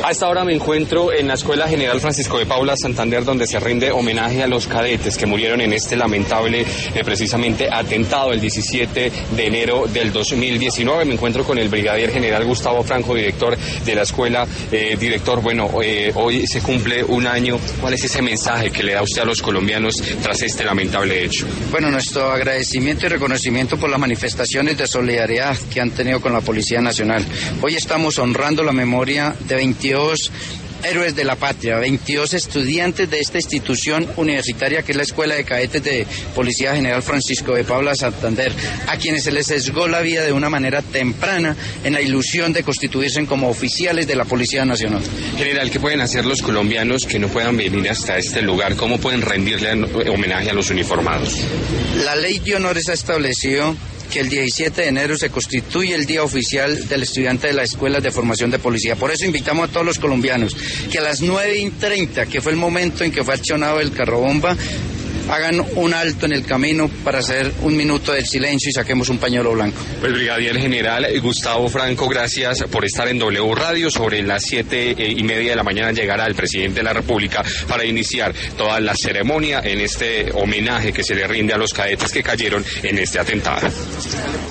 A esta hora me encuentro en la Escuela General Francisco de Paula Santander, donde se rinde homenaje a los cadetes que murieron en este lamentable, precisamente, atentado el 17 de enero del 2019. Me encuentro con el brigadier general Gustavo Franco, director de la escuela. Director, bueno, hoy se cumple un año. ¿Cuál es ese mensaje que le da usted a los colombianos tras este lamentable hecho? Bueno, nuestro agradecimiento y reconocimiento por las manifestaciones de solidaridad que han tenido con la Policía Nacional. Hoy estamos honrando la memoria de 22 héroes de la patria, 22 estudiantes de esta institución universitaria que es la Escuela de Cadetes de Policía General Francisco de Paula Santander, a quienes se les sesgó la vida de una manera temprana en la ilusión de constituirse como oficiales de la Policía Nacional. General, ¿qué pueden hacer los colombianos que no puedan venir hasta este lugar? ¿Cómo pueden rendirle homenaje a los uniformados? La ley de honores ha establecido que el 17 de enero se constituye el día oficial del estudiante de las escuelas de formación de policía. Por eso invitamos a todos los colombianos que a las 9:30, que fue el momento en que fue accionado el carrobomba, hagan un alto en el camino para hacer un minuto de silencio y saquemos un pañuelo blanco. Pues brigadier general Gustavo Franco, gracias por estar en W Radio. Sobre las 7:30 de la mañana llegará el presidente de la República para iniciar toda la ceremonia en este homenaje que se le rinde a los cadetes que cayeron en este atentado.